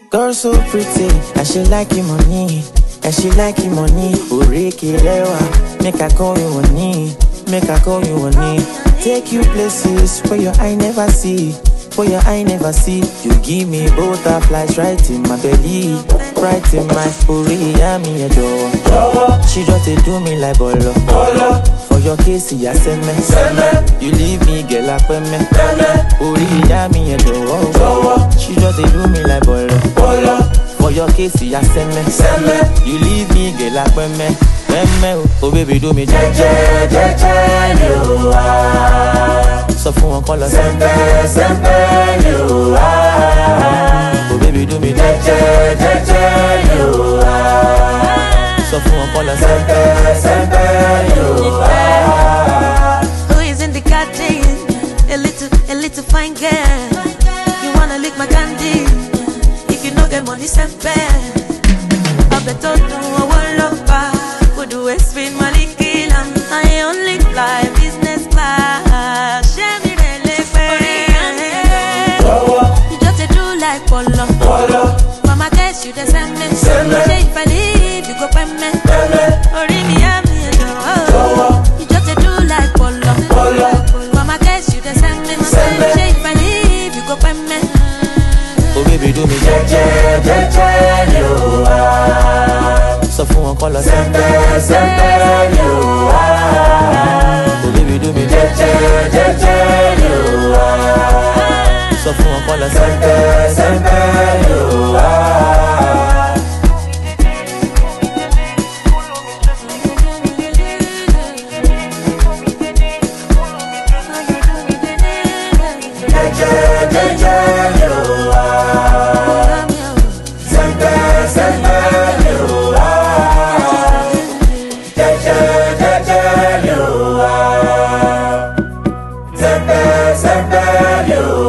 Girl so pretty, and she like him money, and she like him money. Ureke lewa, make her call you money, make her call you money. Take you places where your eye never see, where your eye never see. You give me butterflies right in my belly, right in my uri, I'm in your door. She just do me like bolo. For your case, ya send me. You leave me, girl, up with me. Uri, I'm in your door. She just do me like bolo. For your case, ya send me. You leave me, girl, up with me. Oh baby, do me jeje, you are. So for one color, sempe, you are. Oh baby, do me jeje, you are. So for one color, sempe, you are. Who is in the garden? A little fine girl. You wanna lick my candy? If you know get money, sempe. I bet don't know what love back. Do we spin money kill em? I only fly business class. Share me really fair. You just do like polo. Mama guess you the same me. Say if I leave you go pay me. Ori mi am me do. You just do like polo. Mama guess you the same me. Say if I leave you go pay me. Oh baby do me jeje, you are. So for one color, sempe, you are. Oh baby, do me jeje, you are. So for one color, sempe, you are. Jeje, you are. Sempe, you are. You are. Sempe, you